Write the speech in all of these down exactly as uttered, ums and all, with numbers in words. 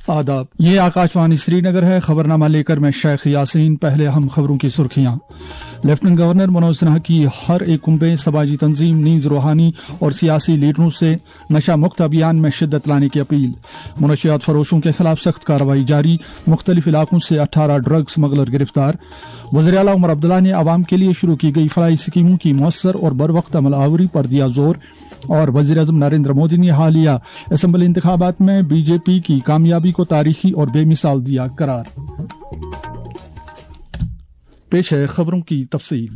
آداب، یہ آکاشوانی سری نگر ہے۔ خبرنامہ لے کر میں شیخ یاسین۔ پہلے ہم خبروں کی سرخیاں۔ لیفٹنٹ گورنر منوج سنہا کی ہر ایک کنبے، سماجی تنظیم، نیز روحانی اور سیاسی لیڈروں سے نشہ مکت ابھیان میں شدت لانے کی اپیل۔ منشیات فروشوں کے خلاف سخت کارروائی جاری، مختلف علاقوں سے اٹھارہ ڈرگ سمگلر گرفتار۔ وزیر اعلیٰ عمر عبداللہ نے عوام کے لیے شروع کی گئی فلاحی اسکیموں کی مؤثر اور بروقت عمل آوری پر دیا زور، اور وزیر اعظم نریندر مودی نے حالیہ اسمبلی انتخابات میں بی جے پی کی کامیابی کو تاریخی اور بے مثال دیا قرار۔ پیش ہے خبروں کی تفصیل۔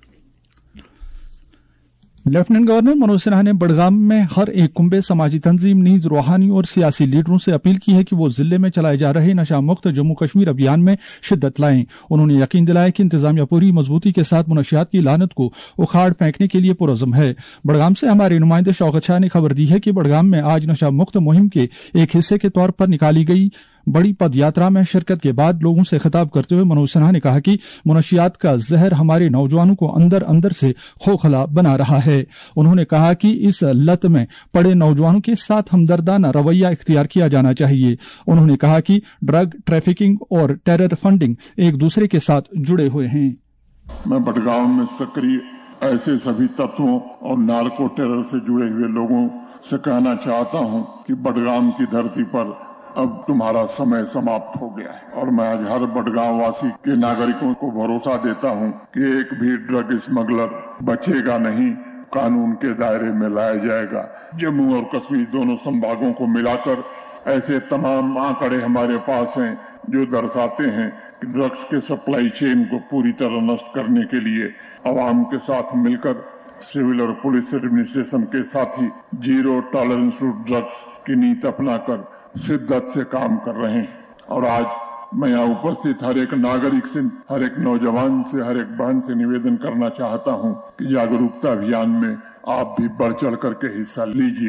لیفٹنٹ گورنر منوج سنہا نے بڑگام میں ہر ایک کنبے، سماجی تنظیم، نیز روحانی اور سیاسی لیڈروں سے اپیل کی ہے کہ وہ ضلع میں چلائے جا رہے نشہ مکت جموں کشمیر ابھیان میں شدت لائیں۔ انہوں نے یقین دلایا کہ انتظامیہ پوری مضبوطی کے ساتھ منشیات کی لعنت کو اکھاڑ پھینکنے کے لیے پرعزم ہے۔ بڑگام سے ہمارے نمائندے شوکت شاہ نے خبر دی ہے کہ بڑگام میں آج نشہ مکت مہم کے ایک حصے کے طور پر نکالی گئی بڑی پد یاترا میں شرکت کے بعد لوگوں سے خطاب کرتے ہوئے منوج سنہا نے کہا کہ منشیات کا زہر ہمارے نوجوانوں کو اندر اندر سے کھوکھلا بنا رہا ہے۔ انہوں نے کہا کہ اس لت میں پڑے نوجوانوں کے ساتھ ہمدردانہ رویہ اختیار کیا جانا چاہیے۔ انہوں نے کہا کہ ڈرگ ٹریفکنگ اور ٹیرر فنڈنگ ایک دوسرے کے ساتھ جڑے ہوئے ہیں۔ میں بڑگاؤں میں سکری ایسے سبھی تتووں اور نارکو ٹیرر سے جڑے ہوئے لوگوں سے کہنا چاہتا ہوں کہ بڑگام کی دھرتی پر اب تمہارا سمے سماپت ہو گیا ہے، اور میں آج ہر بڑگاؤں واسی کے ناگرکوں کو بھروسہ دیتا ہوں کہ ایک بھی ڈرگ اسمگلر بچے گا نہیں، قانون کے دائرے میں لایا جائے گا۔ جموں اور کشمیر دونوں سنبھاگوں کو ملا کر ایسے تمام آنکڑے ہمارے پاس ہیں جو درشاتے ہیں کہ ڈرگس کے سپلائی چین کو پوری طرح نشٹ کرنے کے لیے عوام کے ساتھ مل کر سول اور پولیس ایڈمنسٹریشن کے ساتھی زیرو ٹالرنس ٹو ڈرگس کی نیت اپنا کر شدت سے کام کر رہے ہیں۔ اور آج میں یہاں اپستھت ہر ایک ناگرک سے، ہر ایک نوجوان سے، ہر ایک بہن سے نویدن کرنا چاہتا ہوں کہ جاگروکتا ابھیان میں آپ بھی بڑھ چڑھ کر کے حصہ لیجیے۔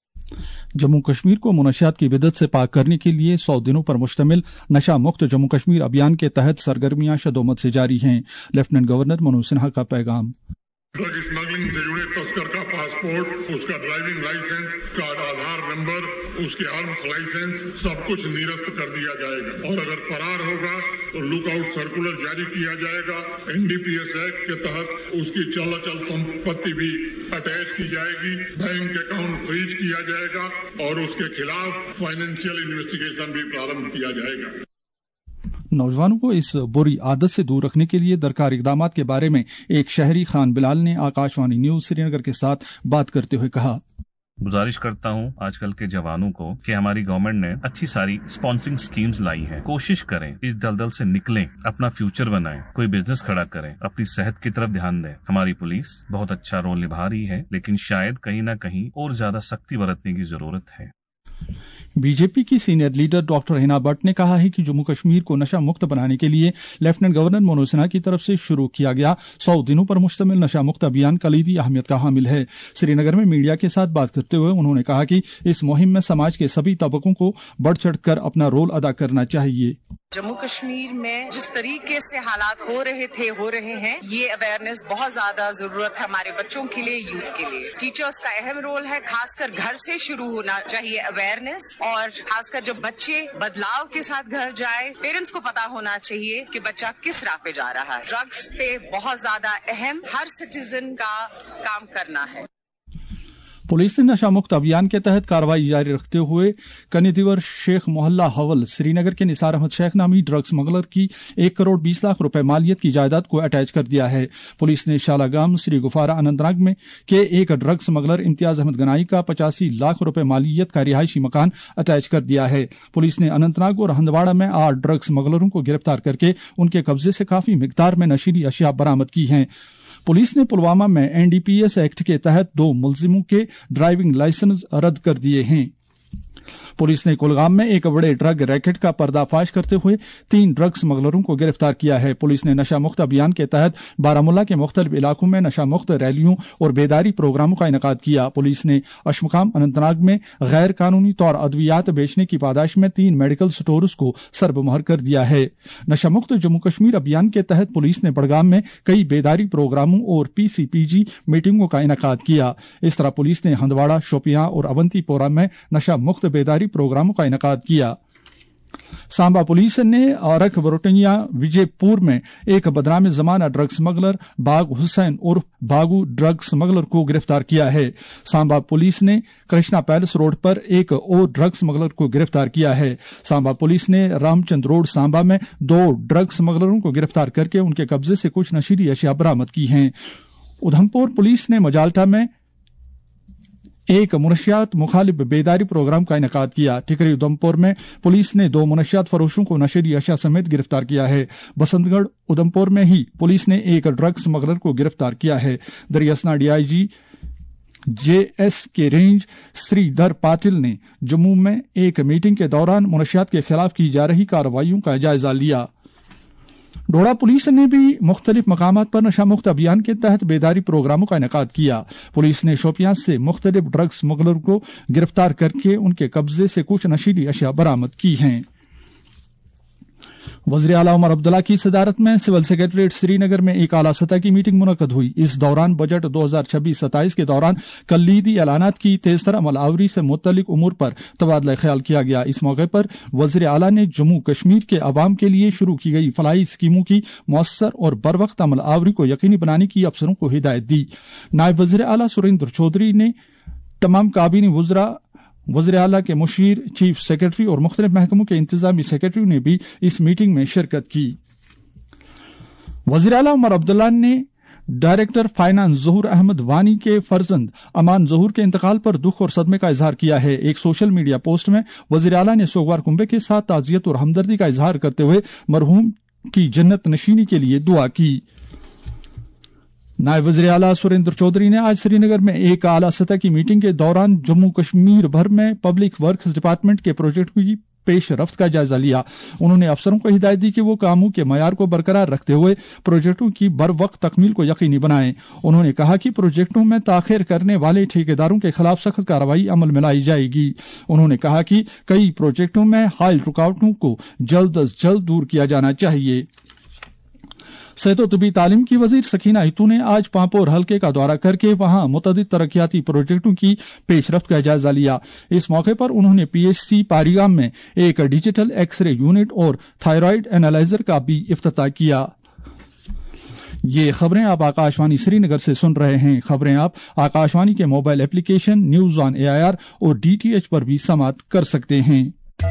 جموں کشمیر کو منشیات کی بدعت سے پاک کرنے کے لیے سو دنوں پر مشتمل نشہ مکت جموں کشمیر ابھیان کے تحت سرگرمیاں شدومت سے جاری ہیں۔ لیفٹنٹ گورنر منوج سنہا کا پیغام۔ ڈرگ اسمگلنگ سے جڑے تسکر کا پاسپورٹ، اس کا ڈرائیونگ لائسنس، کا آدھار نمبر، اس کے آرمز لائسنس سب کچھ نرست کر دیا جائے گا، اور اگر فرار ہوگا تو لک آؤٹ سرکولر جاری کیا جائے گا۔ N D P S act کے تحت اس کی چل اچل سمپتی بھی اٹیچ کی جائے گی، بینک اکاؤنٹ فریز کیا جائے گا، اور اس کے خلاف فائنینشیل انویسٹیگیشن بھی پرارمبھ کیا جائے گا۔ نوجوانوں کو اس بری عادت سے دور رکھنے کے لیے درکار اقدامات کے بارے میں ایک شہری خان بلال نے آکاشوانی نیوز سری نگر کے ساتھ بات کرتے ہوئے کہا۔ گزارش کرتا ہوں آج کل کے جوانوں کو کہ ہماری گورنمنٹ نے اچھی ساری اسپانسرنگ اسکیمز لائی ہیں، کوشش کریں اس دلدل سے نکلیں، اپنا فیوچر بنائیں، کوئی بزنس کھڑا کریں، اپنی صحت کی طرف دھیان دیں۔ ہماری پولیس بہت اچھا رول نبھا رہی ہے، لیکن شاید کہیں نہ کہیں اور زیادہ سختی برتنے کی ضرورت ہے۔ بی جے پی کی senior leader doctor Hina Bhat نے کہا ہے کہ جموں کشمیر کو نشہ مکت بنانے کے لیے لیفٹنٹ گورنر منوج سنہا کی طرف سے شروع کیا گیا سو دنوں پر مشتمل نشہ مکت ابھیان کلیدی اہمیت کا حامل ہے۔ سری نگر میں میڈیا کے ساتھ بات کرتے ہوئے انہوں نے کہا کہ اس مہم میں سماج کے سبھی طبقوں کو بڑھ چڑھ کر اپنا رول ادا کرنا چاہیے۔ جموں کشمیر میں جس طریقے سے حالات ہو رہے تھے ہو رہے ہیں، یہ اویئرنیس بہت زیادہ ضرورت ہے ہمارے بچوں کے لیے، یوتھ کے لیے۔ ٹیچرز کا اہم رول ہے، خاص کر گھر سے شروع ہونا چاہیے اویئرنیس، اور خاص کر جب بچے بدلاؤ کے ساتھ گھر جائے، پیرنٹس کو پتا ہونا چاہیے کہ بچہ کس راہ پہ جا رہا ہے۔ ڈرگس پہ بہت زیادہ اہم ہر سٹیزن کا کام کرنا ہے۔ پولیس نے نشہ مکت ابھیان کے تحت کارروائی جاری رکھتے ہوئے کنیدیور شیخ محلہ حول سری نگر کے نثار احمد شیخ نامی ڈرگ سمگلر کی ایک کروڑ بیس لاکھ روپے مالیت کی جائیداد کو اٹیچ کر دیا ہے۔ پولیس نے شالاگام سری گفارا اننت ناگ میں کے ایک ڈرگ سمگلر امتیاز احمد گنائی کا پچاسی لاکھ روپے مالیت کا رہائشی مکان اٹیچ کر دیا ہے۔ پولیس نے اننت ناگ اور ہندواڑہ میں آٹھ ڈرگ سمگلروں کو گرفتار کر کے ان کے قبضے سے کافی مقدار میں نشیلی اشیاء برآمد کی ہیں۔ پولیس نے پلوامہ میں N D P S act کے تحت دو ملزموں کے ڈرائیونگ لائسنس رد کر دیے ہیں۔ پولیس نے کولگام میں ایک بڑے ڈرگ ریکٹ کا پردہ فاش کرتے ہوئے تین ڈرگ سمگلروں کو گرفتار کیا ہے۔ پولیس نے نشہ مکت ابھیان کے تحت بارامولہ کے مختلف علاقوں میں نشہ مکت ریلیوں اور بیداری پروگراموں کا انعقاد کیا۔ پولیس نے اشمقام اننت ناگ میں غیر قانونی طور ادویات بیچنے کی پاداش میں تین میڈیکل سٹورز کو سرب مہر کر دیا ہے۔ نشہ مکت جموں کشمیر ابھیان کے تحت پولیس نے بڑگام میں کئی بیداری پروگراموں اور پی سی پی جی میٹنگوں کا انعقاد کیا۔ اس طرح پولیس نے ہندواڑہ، شوپیاں اور اونتی پورہ میں نشہ مکت بیداری پروگراموں کا انعقاد کیا۔ सांबा पुलिस ने औरक बरोटिया विजयपुर में एक बदनाम जमाना ड्रग स्मगलर बाग हुसैन उर्फ बागू ड्रग स्मगलर को गिरफ्तार किया है। सांबा पुलिस ने कृष्णा पैलेस रोड पर एक और ड्रग स्मगलर को गिरफ्तार किया है। सांबा पुलिस ने रामचंद रोड सांबा में दो ड्रग स्मगलरों को गिरफ्तार करके उनके कब्जे से कुछ नशीली अशिया बरामद की हैं। उधमपुर पुलिस ने मजाल्टा में एक मुनशियात मुखालिफ बेदारी प्रोग्राम का इनेकाद किया। टिकरी उधमपुर में पुलिस ने दो मुनशियात फरोशों को नशीली अशिया समेत गिरफ्तार किया है। बसंतगढ़ उधमपुर में ही पुलिस ने एक ड्रग स्मगलर को गिरफ्तार किया है। दरियासना डीआईजी जेएस के रेंज श्रीधर पाटिल ने जम्मू में एक मीटिंग के दौरान मुनशियात के खिलाफ की जा रही कार्रवाइयों का जायजा लिया। डोडा पुलिस ने भी मुख्तलिफ मकामात पर नशा मुक्त अभियान के तहत बेदारी प्रोग्रामों का इनेकाद किया। पुलिस ने शोपियां से मुख्तलिफ ड्रग स्मगलर को गिरफ्तार करके उनके कब्जे से कुछ नशीली अशिया बरामद की हैं। वज़ीर आला उमर अब्दुल्ला की सदारत में सिविल सेक्रेटरीट श्रीनगर में एक आला सतह की मीटिंग मुनक्कद हुई। इस दौरान बजट दो हजार छब्बीस सत्ताईस के दौरान कलीदी ऐलानात की तेजतर अमल आवरी से मुतल्लिक उमूर पर तबादला ख्याल किया गया। इस मौके पर वज़ीर आला ने जम्मू कश्मीर के अवाम के लिए शुरू की गई फलाही स्कीमों की मौसर और बर वक्त अमल आवरी को यकीनी बनाने की अफसरों को हिदायत दी। नायब वज़ीर आला सुरेंद्र चौधरी ने तमाम काबीनी वज़रा, वज़ीर आला के मुशीर, चीफ सेक्रेटरी और मुख्तलिफ महकमों के इंतजामी सेक्रेटरी ने भी इस मीटिंग में शिरकत की। वज़ीर आला उमर अब्दुल्ला ने डायरेक्टर फाइनेंस ज़हूर अहमद वानी के फर्जंद अमान ज़हूर के इंतकाल पर दुख और सदमे का इजहार किया है। एक सोशल मीडिया पोस्ट में वज़ीर आला ने सोगवार कुंबे के साथ ताज़ियत और हमदर्दी का इजहार करते हुए मरहूम की जन्नत नशीनी के लिए दुआ की। नायब वज़ीर आला सुरेंद्र चौधरी ने आज श्रीनगर में एक आला सतह की मीटिंग के दौरान जम्मू कश्मीर भर में पब्लिक वर्क्स डिपार्टमेंट के प्रोजेक्ट की पेश रफ्त का जायजा लिया। उन्होंने अफसरों को हिदायत दी कि वो कामों के मयार को बरकरार रखते हुए प्रोजेक्टों की बर वक्त तकमील को यकीनी बनाएं। उन्होंने कहा कि प्रोजेक्टों में ताखिर करने वाले ठेकेदारों के खिलाफ सख्त कार्रवाई अमल में लाई जाएगी। उन्होंने कहा कि कई प्रोजेक्टों में हाल रुकावटों को जल्द अज जल्द दूर किया जाना चाहिए। सेहत और तबी तालीम की वजीर सकीना हितू ने आज पांपोर हलके का दौरा करके वहां मुतअद्दिद तरक्याती प्रोजेक्टों की पेशरफ्त का जायजा लिया। इस मौके पर उन्होंने पीएचसी पारीगाम में एक डिजिटल एक्सरे यूनिट और थायराइड एनालाइजर का भी इफ्तिताह किया। ये खबरें आप आकाशवाणी श्रीनगर से सुन रहे हैं। खबरें आप आकाशवाणी के mobile application news on AIR और डीटीएच पर भी समाअत कर सकते हैं।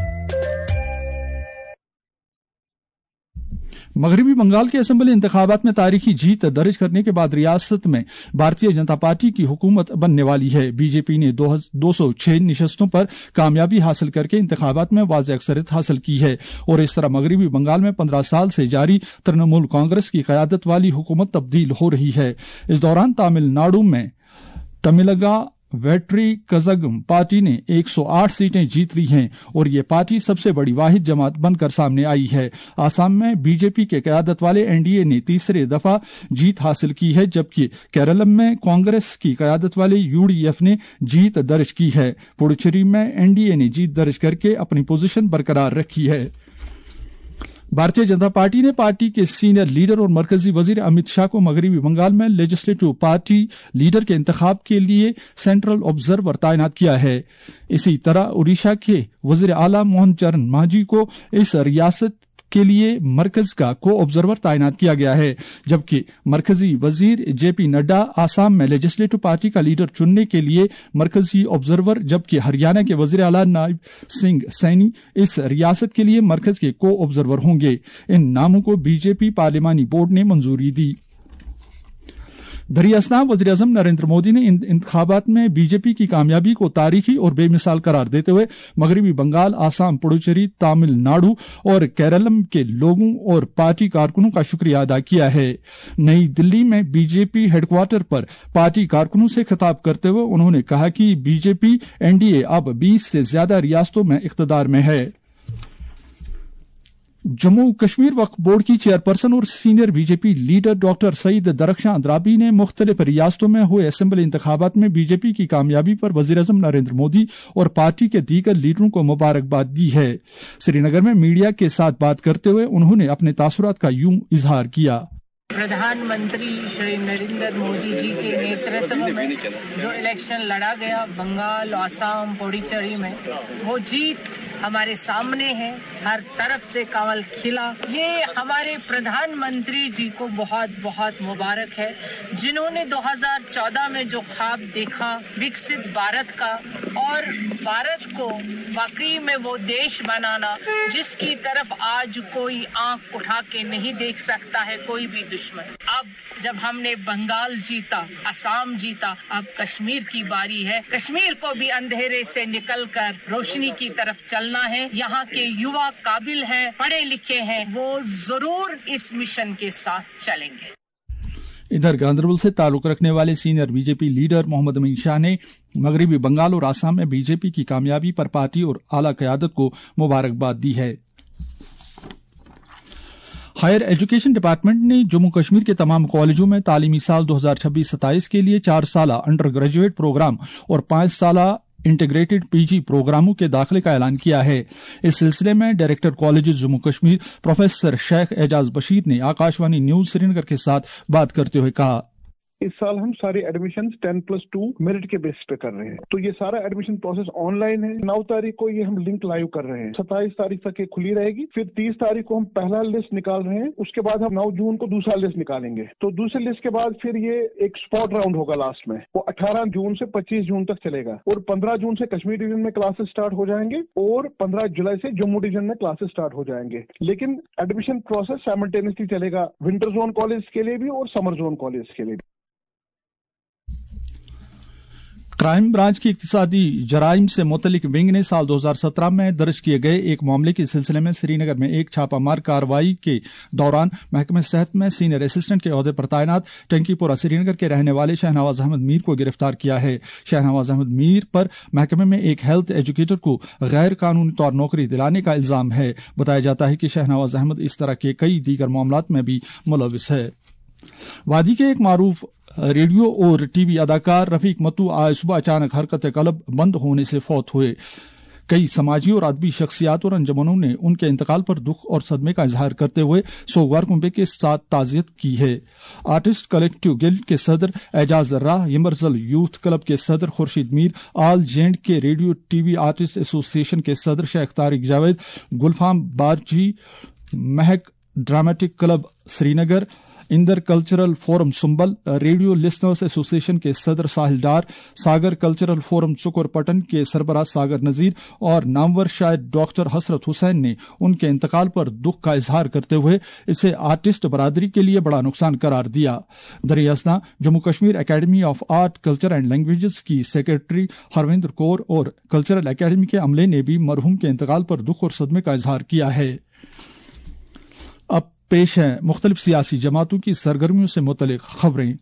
मगरबी बंगाल के असेंबली इंतखाबात में तारीखी जीत दर्ज करने के बाद रियासत में भारतीय जनता पार्टी की हुकूमत बनने वाली है। बीजेपी ने दो सौ छह निशस्तों पर कामयाबी हासिल करके इंतखाबात में वाज़ेह अक्सरियत हासिल की है और इस तरह मगरबी बंगाल में पंद्रह साल से जारी तृणमूल कांग्रेस की क़यादत वाली हुकूमत तब्दील हो रही है। इस दौरान तमिलनाडु में तमिलगा वेट्री कज़गम पार्टी ने एक सौ आठ सीटें जीत ली हैं और ये पार्टी सबसे बड़ी वाहिद जमात बनकर सामने आई है। आसाम में बीजेपी के क़यादत वाले एनडीए ने तीसरे दफा जीत हासिल की है, जबकि केरलम में कांग्रेस की क़यादत वाले यूडीएफ ने जीत दर्ज की है। पुडुचेरी में एनडीए ने जीत दर्ज करके अपनी पोजीशन बरकरार रखी है। भारतीय जनता पार्टी ने पार्टी के सीनियर लीडर और मरकजी वजीर अमित शाह को मगरबी बंगाल में लेजिस्लेटिव पार्टी लीडर के इंतखाब के लिए सेंट्रल ऑब्जर्वर तैनात किया है। इसी तरह उड़ीसा के वजीर आला मोहन चरण मांझी को इस रियासत के लिए मरकज का को ऑब्जर्वर तैनात किया गया है, जबकि मरकजी वजीर जेपी नड्डा आसाम में लेजिस्लेटिव पार्टी का लीडर चुनने के लिए मरकजी ऑब्जर्वर, जबकि हरियाणा के वजीर आला नायब सिंह सैनी इस रियासत के लिए मरकज के को ऑब्जर्वर होंगे। इन नामों को बीजेपी पार्लिमानी बोर्ड ने मंजूरी दी। दरियासना वज़ीर आज़म नरेंद्र मोदी ने इन इंतखाबात में बीजेपी की कामयाबी को तारीखी और बेमिसाल करार देते हुए मगरबी बंगाल, आसाम, पुडुचेरी, तमिलनाडु और केरलम के लोगों और पार्टी कारकुनों का शुक्रिया अदा किया है। नई दिल्ली में बीजेपी हेडक्वार्टर पर पार्टी कारकुनों से खिताब करते हुए उन्होंने कहा कि बीजेपी एनडीए अब बीस से ज्यादा रियासतों में इख्तिदार में है। जम्मू कश्मीर वक्फ बोर्ड की चेयरपर्सन और senior BJP leader doctor Syed Darakhshan Andrabi ने मुख्तलिफ रियासतों में हुए असेंबली इंतखाबात में बीजेपी की कामयाबी पर वज़ीर आज़म नरेंद्र मोदी और पार्टी के दीगर लीडरों को मुबारकबाद दी है। श्रीनगर में मीडिया के साथ बात करते हुए उन्होंने अपने तासुरात का यूं इजहार किया। प्रधानमंत्री श्री नरेंद्र मोदी जी के नेतृत्व में जो इलेक्शन लड़ा गया बंगाल, आसाम, पुडुचेरी में, वो जीत ہمارے سامنے ہے، ہر طرف سے کمل کھلا. یہ ہمارے پردھان منتری جی کو بہت بہت مبارک ہے، جنہوں نے دو ہزار چودہ میں جو خواب دیکھا وکست بھارت کا، اور بھارت کو واقعی میں وہ دیش بنانا جس کی طرف آج کوئی آنکھ اٹھا کے نہیں دیکھ سکتا ہے کوئی بھی دشمن. اب جب ہم نے بنگال جیتا، آسام جیتا، اب کشمیر کی باری ہے. کشمیر کو بھی اندھیرے سے نکل کر روشنی کی طرف چلنا ہے. یہاں کے یوا قابل ہیں، پڑھے لکھے ہیں، وہ ضرور اس مشن کے ساتھ چلیں گے. ادھر گاندربل سے تعلق رکھنے والے senior B J P leader Mohammad Amin Shah نے مغربی بنگال اور آسام میں بی جے پی کی کامیابی پر پارٹی اور اعلی قیادت کو مبارکباد دی ہے. ہائر ایجوکیشن ڈپارٹمنٹ نے جموں کشمیر کے تمام کالجوں میں تعلیمی سال دو ہزار چھبیس ستائیس کے لیے چار سالہ انڈر گریجویٹ پروگرام اور پانچ سالہ انٹیگریٹڈ پی جی پروگراموں کے داخلے کا اعلان کیا ہے. اس سلسلے میں director colleges Jammu Kashmir professor Sheikh Ejaz Bashir نے آکاشوانی نیوز سری نگر کے ساتھ بات کرتے ہوئے کہا، اس سال ہم سارے admission ten plus two merit کے بیس پہ کر رہے ہیں، تو یہ سارا ایڈمیشن پروسیس آن لائن ہے. نو تاریخ کو یہ ہم لنک لائیو کر رہے ہیں، ستائیس تاریخ تک یہ کھلی رہے گی. پھر تیس تاریخ کو ہم پہلا لسٹ نکال رہے ہیں، اس کے بعد ہم نو جون کو دوسرا لسٹ نکالیں گے. تو دوسرے لسٹ کے بعد پھر یہ ایک اسپاٹ راؤنڈ ہوگا لاسٹ میں، وہ اٹھارہ جون سے پچیس جون تک چلے گا. اور پندرہ جون سے کشمیر ڈویژن میں کلاسز اسٹارٹ ہو جائیں گے اور پندرہ جولائی سے جموں ڈویژن میں کلاسز اسٹارٹ ہو جائیں گے. لیکن ایڈمیشن پروسیس سائملٹینیسلی چلے گا ونٹر زون کالج کے لیے بھی اور سمر زون کالج کے لیے بھی. کرائم برانچ کی اقتصادی جرائم سے متعلق ونگ نے سال دو ہزار سترہ میں درج کیے گئے ایک معاملے کے سلسلے میں سری نگر میں ایک چھاپہ مار کارروائی کے دوران محکمہ صحت میں سینئر اسسٹنٹ کے عہدے پر تعینات ٹنکی پورہ سری نگر کے رہنے والے شہنواز احمد میر کو گرفتار کیا ہے. شہنواز احمد میر پر محکمے میں ایک ہیلتھ ایجوکیٹر کو غیر قانونی طور نوکری دلانے کا الزام ہے. بتایا جاتا ہے کہ شہنواز احمد اس طرح کے کئی دیگر معاملات میں بھی ملوث ہے. وادی کے ایک معروف ریڈیو اور ٹی وی اداکار رفیق متو آج صبح اچانک حرکت قلب بند ہونے سے فوت ہوئے. کئی سماجی اور ادبی شخصیات اور انجمنوں نے ان کے انتقال پر دکھ اور صدمے کا اظہار کرتے ہوئے سوگوار کنبے کے ساتھ تعزیت کی ہے. آرٹسٹ کلیکٹیو گلڈ کے صدر اعجاز راہ، یمرزل یوتھ کلب کے صدر خورشید میر، آل جینڈ کے ریڈیو ٹی وی آرٹسٹ ایسوسی ایشن کے صدر شیخ Tariq Javed, Gulfam Barji, Mehak dramatic club Srinagar, اندر cultural forum Sumbal, radio listeners association کے صدر ساحل ڈار، ساگر کلچرل فورم چکر پٹن کے سربراہ ساگر نذیر اور نامور شاعر ڈاکٹر حسرت حسین نے ان کے انتقال پر دکھ کا اظہار کرتے ہوئے اسے آرٹسٹ برادری کے لیے بڑا نقصان قرار دیا. دریاسنا Jammu Kashmir academy of art culture and languages کی سیکرٹری ہرویندر کور اور کلچرل اکیڈمی کے عملے نے بھی مرحوم کے انتقال پر دکھ اور صدمے کا اظہار کیا ہے. اب پیش ہیں مختلف سیاسی جماعتوں کی سرگرمیوں سے متعلق خبریں.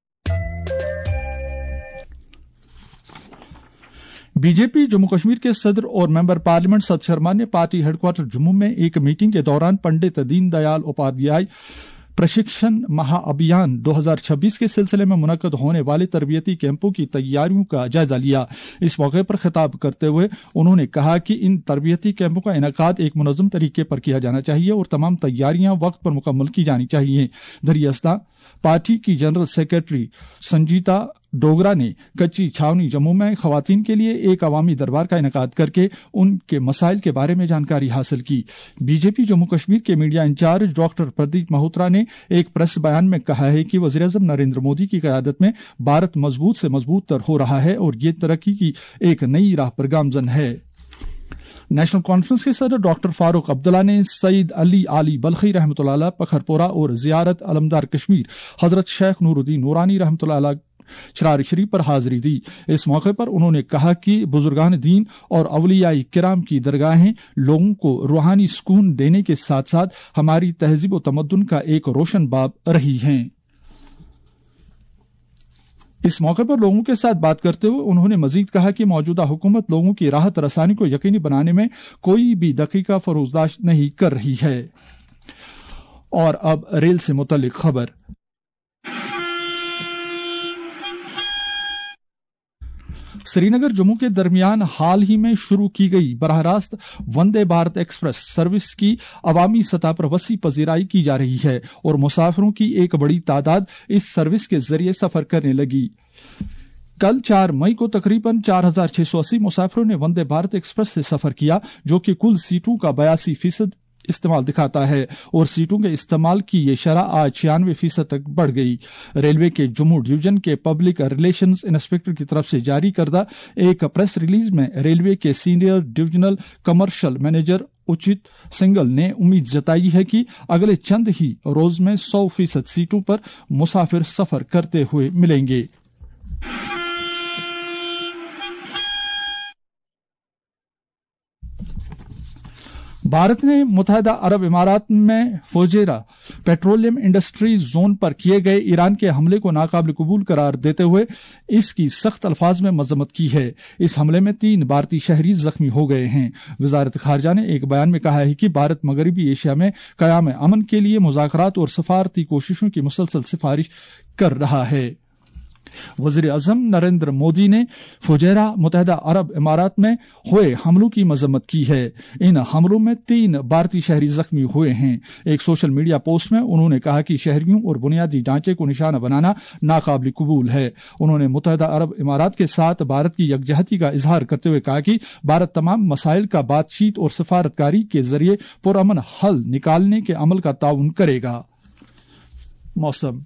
B J P Jammu Kashmir کے صدر اور ممبر پارلیمنٹ ست شرما نے پارٹی ہیڈ کوارٹر جموں میں ایک میٹنگ کے دوران پنڈت دین دیال اپادھیائے پرشکشن مہا ابھیان دو ہزار چھبیس کے سلسلے میں منعقد ہونے والے تربیتی کیمپوں کی تیاریوں کا جائزہ لیا. اس موقع پر خطاب کرتے ہوئے انہوں نے کہا کہ ان تربیتی کیمپوں کا انعقاد ایک منظم طریقے پر کیا جانا چاہیے اور تمام تیاریاں وقت پر مکمل کی جانی چاہیے. دریاستا پارٹی کی جنرل سیکرٹری سنجیتا ڈوگرا نے کچی چھاونی جموں میں خواتین کے لیے ایک عوامی دربار کا انعقاد کر کے ان کے مسائل کے بارے میں جانکاری حاصل کی. B J P Jammu Kashmir کے media incharge doctor Pradeep Mahotra نے ایک پریس بیان میں کہا ہے کہ وزیراعظم نریندر مودی کی قیادت میں بھارت مضبوط سے مضبوط تر ہو رہا ہے اور یہ ترقی کی ایک نئی راہ پر گامزن ہے. نیشنل کانفرنس کے صدر ڈاکٹر فاروق عبداللہ نے سعید علی علی بلخی رحمۃ اللہ علیہ پکھرپورہ اور زیارت علمدار کشمیر حضرت شیخ نور الدین نورانی رحمۃ اللہ علیہ چرار شریف پر حاضری دی. اس موقع پر انہوں نے کہا کہ بزرگان دین اور اولیاء کرام کی درگاہیں لوگوں کو روحانی سکون دینے کے ساتھ ساتھ ہماری تہذیب و تمدن کا ایک روشن باب رہی ہیں. اس موقع پر لوگوں کے ساتھ بات کرتے ہوئے انہوں نے مزید کہا کہ موجودہ حکومت لوگوں کی راحت رسانی کو یقینی بنانے میں کوئی بھی دقیقہ فروزداشت نہیں کر رہی ہے. اور اب ریل سے متعلق خبر. سری نگر جموں کے درمیان حال ہی میں شروع کی گئی براہ راست وندے بھارت ایکسپریس سروس کی عوامی سطح پر وسیع پذیرائی کی جا رہی ہے اور مسافروں کی ایک بڑی تعداد اس سروس کے ذریعے سفر کرنے لگی. कल चार मई को तकरीबन चार हजार छह सौ अस्सी मुसाफिरों ने वंदे भारत एक्सप्रेस से सफर किया, जो कि कुल सीटों का बयासी फीसद इस्तेमाल दिखाता है और सीटों के इस्तेमाल की ये शरह आज छियानवे फीसद तक बढ़ गई। रेलवे के जम्मू डिवीजन के पब्लिक रिलेशंस इंस्पेक्टर की तरफ से जारी करदा एक प्रेस रिलीज में रेलवे के senior divisional commercial manager Uchit Singhal ने उम्मीद जताई है कि अगले चंद ही रोज में सौ फीसद सीटों पर मुसाफिर सफर करते हुए मिलेंगे। भारत ने मुत्तहिदा अरब इमारात में फुजैरा पेट्रोलियम इंडस्ट्री जोन पर किए गए ईरान के हमले को नाकाबिल कबूल करार देते हुए इसकी सख्त अल्फाज में मजम्मत की है। इस हमले में तीन भारतीय शहरी जख्मी हो गए हैं। वजारत खारजा ने एक बयान में कहा है कि भारत मगरबी एशिया में कयाम अमन के लिए मुज़ाकरात और सफारती कोशिशों की मुसलसल सिफारिश कर रहा है। वज़ीर आज़म नरेंद्र मोदी ने फुजैरा मुत्तहिदा अरब इमारात में हुए हमलों की मजम्मत की है। इन हमलों में तीन भारतीय शहरी जख्मी हुए हैं। एक सोशल मीडिया पोस्ट में उन्होंने कहा कि शहरियों और बुनियादी ढांचे को निशाना बनाना नाकाबिल कबूल है। उन्होंने मुत्तहिदा अरब इमारात के साथ भारत की यकजहती का इजहार करते हुए कहा कि भारत तमाम मसाइल का बातचीत और सफारतकारी के जरिए पुरअमन हल निकालने के अमल का ताउन करेगा। मौसम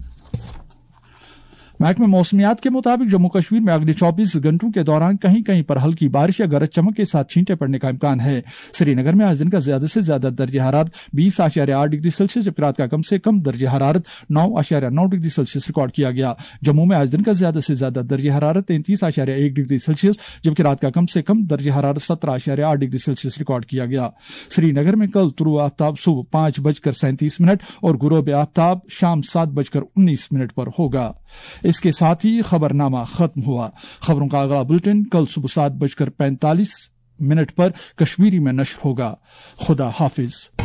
महकमे मौसमियात के मुताबिक जम्मू कश्मीर में अगले चौबीस घंटों के दौरान कहीं कहीं पर हल्की बारिश या गरज चमक के साथ छींटे पड़ने का इम्कान है। श्रीनगर में आज दिन का ज्यादा से ज्यादा दर्जा हरारत बीस आशार्य आठ डिग्री सेल्सियस, जबकि रात का कम से कम दर्जा हरारत नौ आशार्य नौ डिग्री सेल्सियस रिकॉर्ड किया गया। जम्मू में आज दिन का ज्यादा से ज्यादा दर्जा हरारत तैंतीस आशार्य एक डिग्री सेल्सियस, जबकि रात का कम से कम दर्जा हरारत सत्रह आशार्य आठ डिग्री सेल्सियस रिकॉर्ड किया गया। श्रीनगर में कल तुलू आफ्ताब सुबह पांच बजकर सैंतीस मिनट और गुरूब आफ्ताब शाम सात बजकर उन्नीस मिनट पर होगा। इसके साथ ही खबरनामा खत्म हुआ। खबरों का अगला बुलेटिन कल सुबह सात बजकर पैंतालीस मिनट पर कश्मीरी में नश्र होगा। खुदा हाफिज।